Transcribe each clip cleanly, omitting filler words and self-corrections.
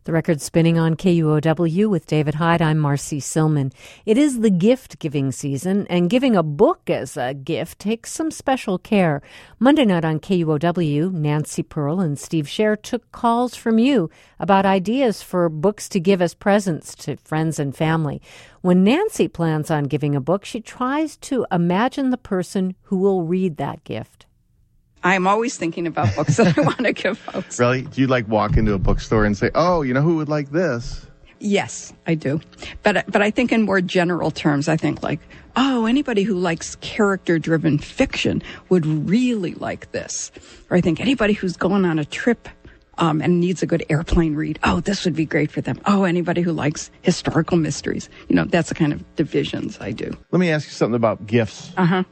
The record's spinning on KUOW with David Hyde. I'm Marcy Silman. It is the gift-giving season, and giving a book as a gift takes some special care. Monday night on KUOW, Nancy Pearl and Steve Scher took calls from you about ideas for books to give as presents to friends and family. When Nancy plans on giving a book, she tries to imagine the person who will read that gift. I'm always thinking about books that I want to give folks. Really? Do you walk into a bookstore and say, oh, you know who would like this? Yes, I do. But I think in more general terms, I think anybody who likes character-driven fiction would really like this. Or I think anybody who's going on a trip and needs a good airplane read, this would be great for them. Anybody who likes historical mysteries. That's the kind of divisions I do. Let me ask you something about gifts. Uh-huh.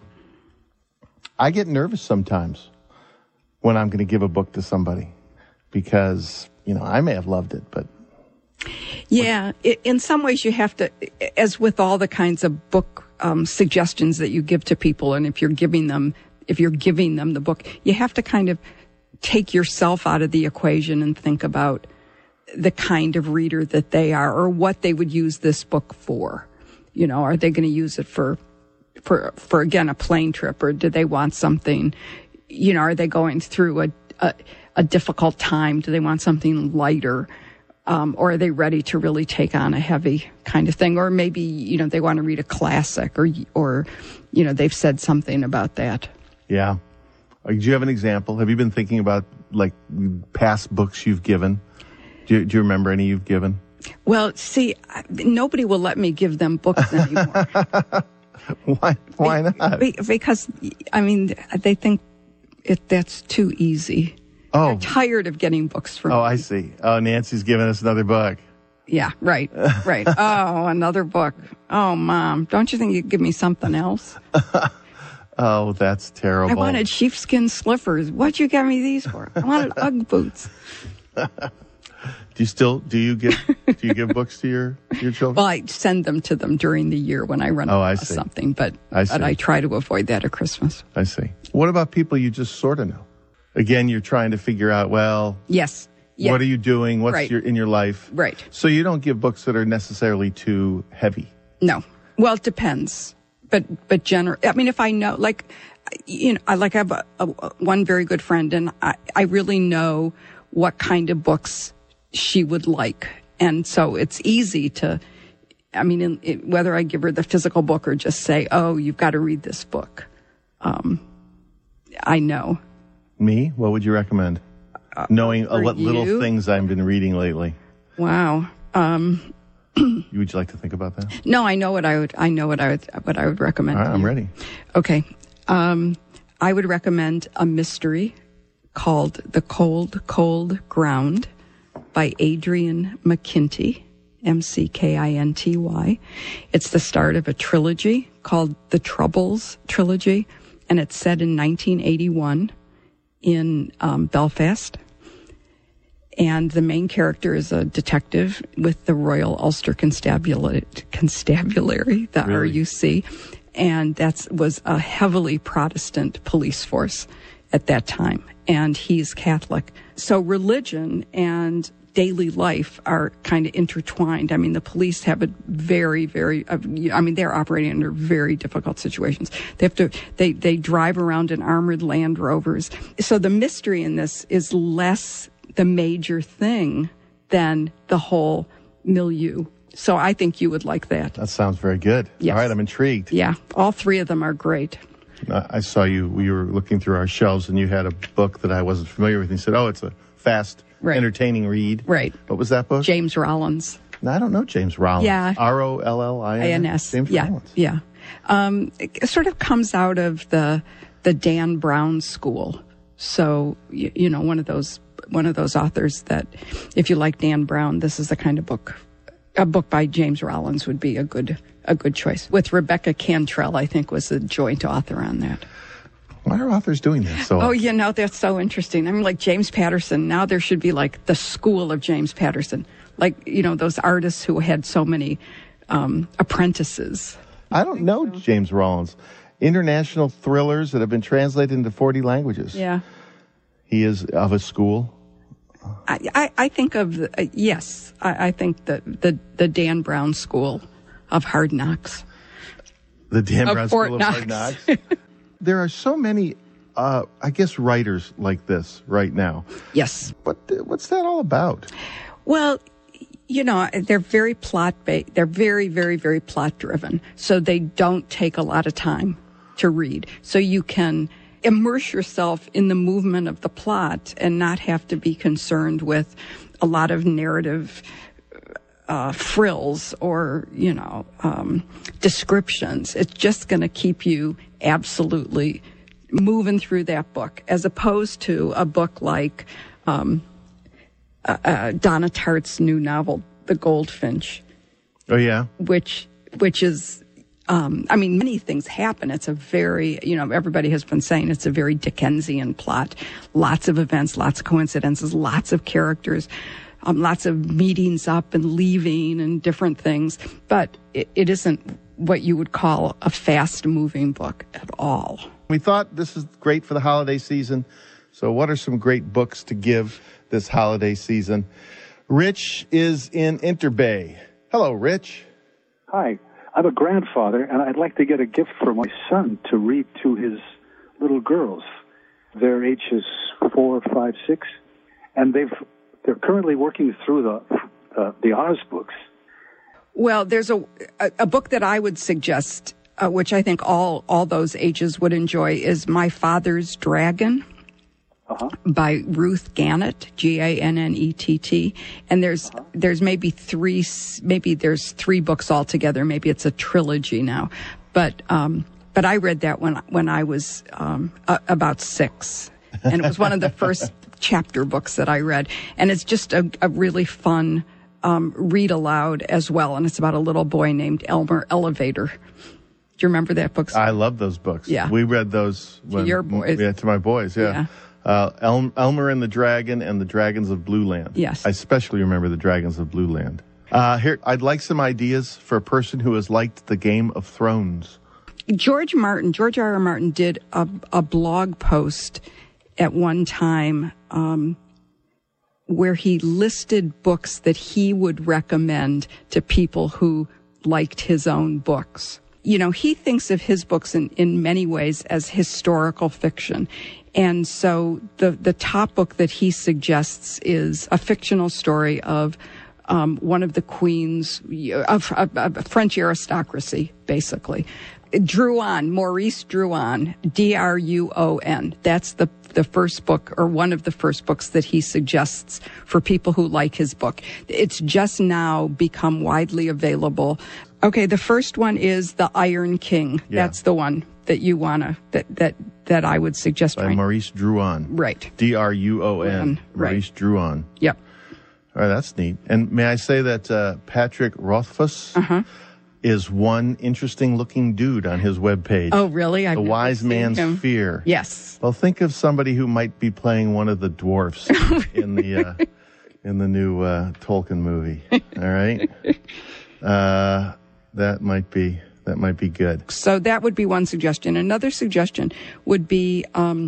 I get nervous sometimes when I'm going to give a book to somebody because, I may have loved it, but... Yeah, in some ways you have to, as with all the kinds of book suggestions that you give to people, and if you're giving them the book, you have to kind of take yourself out of the equation and think about the kind of reader that they are or what they would use this book for. Are they going to use it for again, a plane trip, or do they want something... are they going through a difficult time? Do they want something lighter? Or are they ready to really take on a heavy kind of thing? Or maybe, they want to read a classic or they've said something about that. Yeah. Do you have an example? Have you been thinking about, past books you've given? Do you remember any you've given? Well, see, nobody will let me give them books anymore. Why not? Because, they think that's too easy. Oh. They're tired of getting books from me. I see. Oh, Nancy's giving us another book. Yeah, right. Oh, another book. Oh, Mom, don't you think you'd give me something else? Oh, that's terrible. I wanted sheepskin slippers. What'd you get me these for? I wanted Ugg boots. Do you give books to your children? Well, I send them to them during the year when I run across something, but I try to avoid that at Christmas. I see. What about people you just sort of know? Again, you're trying to figure out, yes. Yeah. What are you doing? What's in your life? Right. So you don't give books that are necessarily too heavy. No. Well, it depends. But if I know, I have one very good friend, and I really know what kind of books she would like. And so it's easy to, whether I give her the physical book or just say, you've got to read this book. I know. Me? What would you recommend? Knowing what little things I've been reading lately. Wow. Would you like to think about that? No, I know what I would recommend. All right, I'm ready. Okay. I would recommend a mystery called The Cold, Cold Ground by Adrian McKinty, McKinty. It's the start of a trilogy called The Troubles Trilogy, and it's set in 1981 in Belfast. And the main character is a detective with the Royal Ulster Constabulary, the RUC, and that was a heavily Protestant police force at that time. And he's Catholic. So religion and daily life are kind of intertwined. The police have a very, very, they're operating under very difficult situations. They drive around in armored Land Rovers. So the mystery in this is less the major thing than the whole milieu. So I think you would like that. That sounds very good. Yes. All right, I'm intrigued. Yeah, all three of them are great. I saw we were looking through our shelves, and you had a book that I wasn't familiar with. And you said, it's a fast, entertaining read. Right. What was that book? James Rollins. No, I don't know James Rollins. Yeah. Rollins. James Rollins. Yeah. It sort of comes out of the Dan Brown school. So, one of those authors that, if you like Dan Brown, this is the kind of book. A book by James Rollins would be a good choice. With Rebecca Cantrell, I think, was a joint author on that. Why are authors doing that? That's so interesting. Like James Patterson, now there should be the school of James Patterson. Those artists who had so many apprentices. I don't know James Rollins. International thrillers that have been translated into 40 languages. Yeah. He is of a school. I think of, yes, I think the Dan Brown School of Hard Knocks. The Dan Brown Fort School of Knox. Hard Knocks. There are so many, I guess, writers like this right now. Yes. What's that all about? Well, they're very plot-based. They're very, very, very plot-driven. So they don't take a lot of time to read. So you can immerse yourself in the movement of the plot and not have to be concerned with a lot of narrative frills or, descriptions. It's just going to keep you absolutely moving through that book, as opposed to a book like Donna Tartt's new novel, The Goldfinch. Oh, yeah? Which is, many things happen. It's a very, everybody has been saying it's a very Dickensian plot. Lots of events, lots of coincidences, lots of characters, lots of meetings up and leaving and different things. But it isn't what you would call a fast-moving book at all. We thought this is great for the holiday season. So what are some great books to give this holiday season? Rich is in Interbay. Hello, Rich. Hi. I'm a grandfather, and I'd like to get a gift for my son to read to his little girls. Their ages 4, 5, 6, and they're currently working through the Oz books. Well, there's a book that I would suggest, which I think all those ages would enjoy, is My Father's Dragon. By Ruth Gannett, Gannett, and there's maybe there's 3 books altogether. Maybe it's a trilogy now, but I read that when I was about 6, and it was one of the first chapter books that I read, and it's just a really fun read aloud as well, and it's about a little boy named Elmer Elevator. Do you remember that book? I love those books. Yeah, we read those to your boys. Yeah, to my boys. Yeah. Elmer and the Dragon and the Dragons of Blue Land. Yes. I especially remember the Dragons of Blue Land. Here, I'd like some ideas for a person who has liked the Game of Thrones. George R.R. Martin did a blog post at one time where he listed books that he would recommend to people who liked his own books. He thinks of his books in many ways as historical fiction. And so the top book that he suggests is a fictional story of one of the queens of French aristocracy, basically. Maurice Druon, Druon. That's the first book, or one of the first books that he suggests for people who like his book. It's just now become widely available. Okay, the first one is The Iron King. Yeah. That's the one that you wanna that I would suggest. By Maurice Druon. Right. Druon. Maurice Druon. Yep. All right, that's neat. And may I say that Patrick Rothfuss is one interesting-looking dude on his webpage. Oh, really? The Wise Man's Fear. Yes. Well, think of somebody who might be playing one of the dwarfs in the new Tolkien movie. All right. That might be good. So that would be one suggestion. Another suggestion would be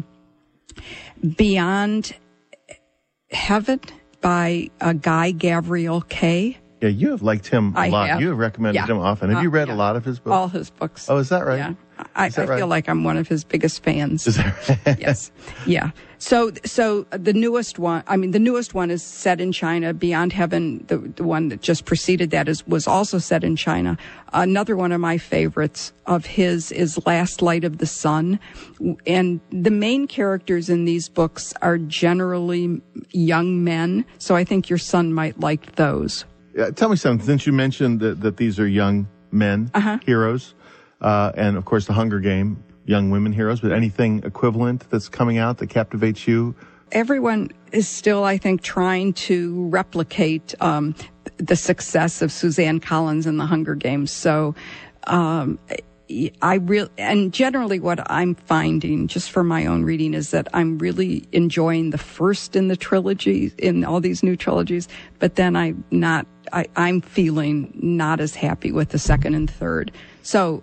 Beyond Heaven by Guy Gavriel Kay. Yeah, you have liked him a lot. Have. You have recommended him often. Have you read a lot of his books? All his books. Oh, is that right? Yeah. I feel like I'm one of his biggest fans. Is that right? Yes. Yeah. So the newest one is set in China. Beyond Heaven, the one that just preceded that was also set in China. Another one of my favorites of his is Last Light of the Sun. And the main characters in these books are generally young men. So I think your son might like those. Tell me something, since you mentioned that these are young men, heroes, and of course the Hunger Game, young women heroes, but anything equivalent that's coming out that captivates you? Everyone is still, I think, trying to replicate the success of Suzanne Collins in the Hunger Games. So and generally what I'm finding, just from my own reading, is that I'm really enjoying the first in the trilogy, in all these new trilogies, but then I'm feeling not as happy with the second and third. So,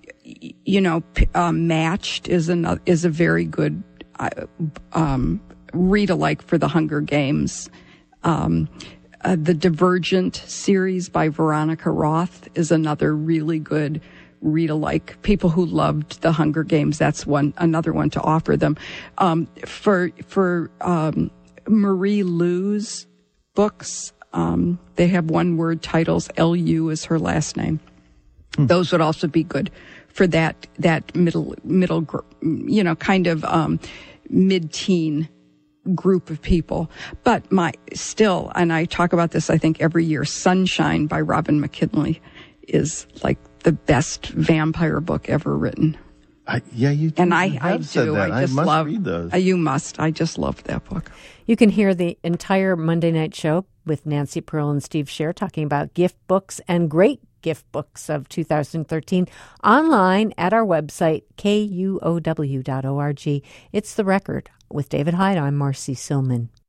Matched is a very good read-alike for the Hunger Games. The Divergent series by Veronica Roth is another really good read-alike. People who loved the Hunger Games, that's another one to offer them. For Marie Lu's books, they have one-word titles. L.U. is her last name. Those would also be good for that middle, kind of mid-teen group of people. But and I talk about this, I think, every year, Sunshine by Robin McKinley is like the best vampire book ever written. You do. And I do. I just must love read those. You must. I just love that book. You can hear the entire Monday night show with Nancy Pearl and Steve Scher talking about gift books and great gift books of 2013 online at our website, kuow.org. It's The Record. With David Hyde, I'm Marcy Silman.